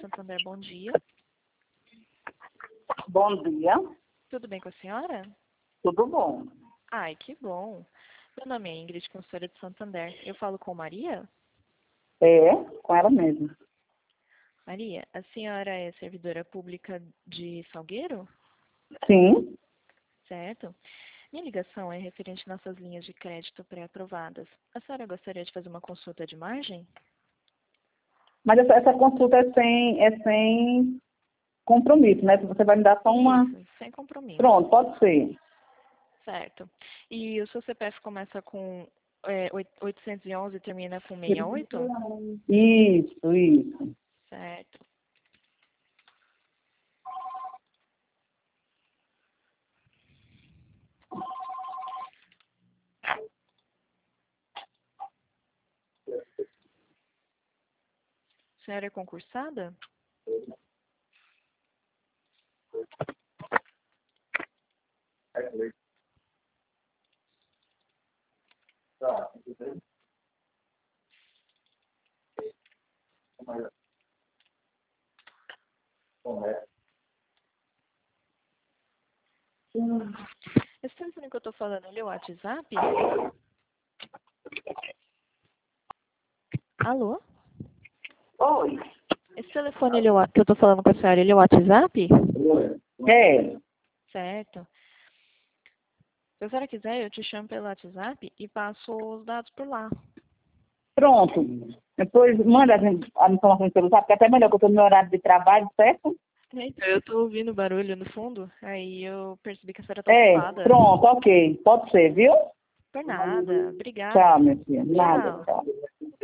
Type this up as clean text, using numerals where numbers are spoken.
Santander, bom dia. Bom dia, Tudo bem com a senhora? tudo bom? Ai, que bom. Meu nome é Ingrid, consultora de Santander. Eu falo com Maria? É, com ela mesmo. Maria, a senhora é servidora pública de Salgueiro? Sim, Certo. Minha ligação é referente às nossas linhas de crédito pré-aprovadas. A senhora gostaria de fazer uma consulta de margem? mas essa consulta é sem compromisso, né? Você vai me dar só uma... Isso, sem compromisso. Pronto, pode ser. Certo. E o seu CPF começa com 811 e termina com 68? Isso. Certo. A senhora é concursada? Esse telefone que eu estou falando, ele é o WhatsApp? Alô? Oi. Esse telefone que eu estou falando com a senhora, ele é o WhatsApp? É, Certo. Se a senhora quiser, eu te chamo pelo WhatsApp e passo os dados por lá. pronto. Depois manda a informação pelo WhatsApp, porque é até melhor que eu estou no meu horário de trabalho, certo? Então, eu estou ouvindo barulho no fundo, aí eu percebi que a senhora está É, ocupada. pronto, ok. Pode ser, viu? Por nada. Tchau, Obrigada. minha filha. Nada, Tchau. tchau.